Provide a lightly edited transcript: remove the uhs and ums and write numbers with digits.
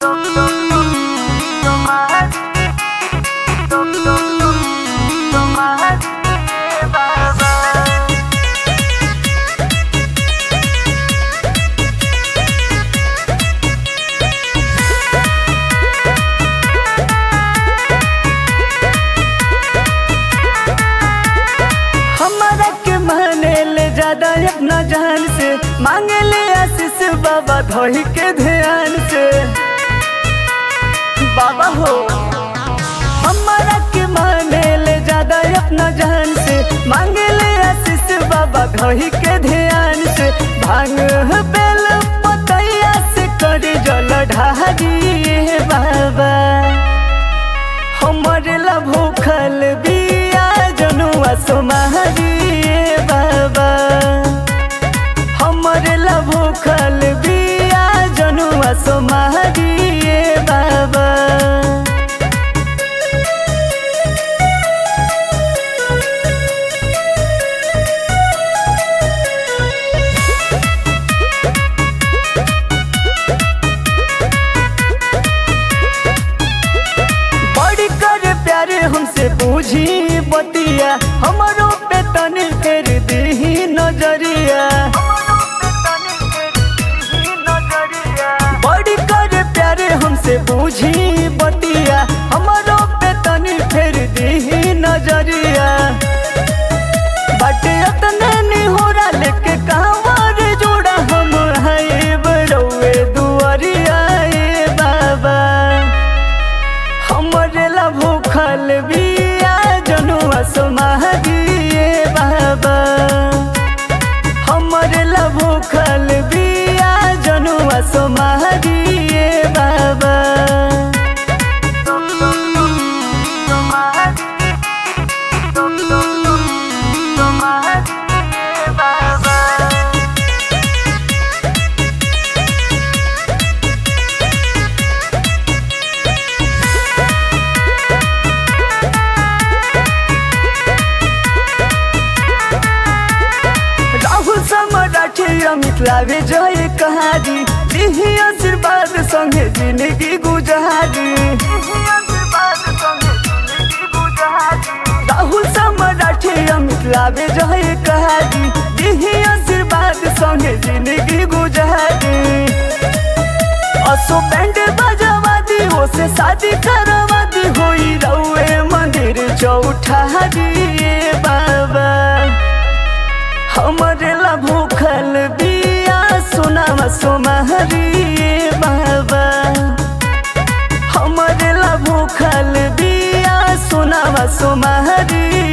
हमारा के माने ले ज्यादा अपना जान से, मांगे ले आशीष बाबा धोई के ध्यान से। बाबा हो हमारा के माने ले ज्यादा अपना जान से, मांगे ले आशीष बाबा धोई के ध्यान से। भांग बेल पतैया से कर जल ढारी बाबा, हमारे ला भूखल बिया जनुआ सोमारी बाबा, हमारे ला भूखल बिया जनुआ सोमारी बाबा। बड़ी कर प्यारे हमसे बूझी बतिया, हमारो पे तनी फेर दी नजरिया। बड़ी कर प्यारे हमसे बूझी बतिया, हमारो पे तनी फेर दी नजरिया। बाटे अतने निहोरा लेके कांवर जोड़ा, हम है बरौए दुआरिया बाबा, हमरे ला भूखल बिया जनुआ सोमारी बाबा, हमरे ला भूखल बिया जनुआ सोमारी बाबा। अमित लावे जय कहारी, दिही आशीर्वाद संगे जिंदगी गुजारी। राहुल सम्राट अमित लावे जय कहारी, दिही आशीर्वाद संगे जिंदगी गुजारी। असो बैंड बजवा दी हो से शादी करवा दी, होई रउए मंदिर चौठारी बाबा, हमारे ला भूखल बिया सोनावा सोमारी बाबा, हमारे ला भूखल बिया सोनावा सोमारी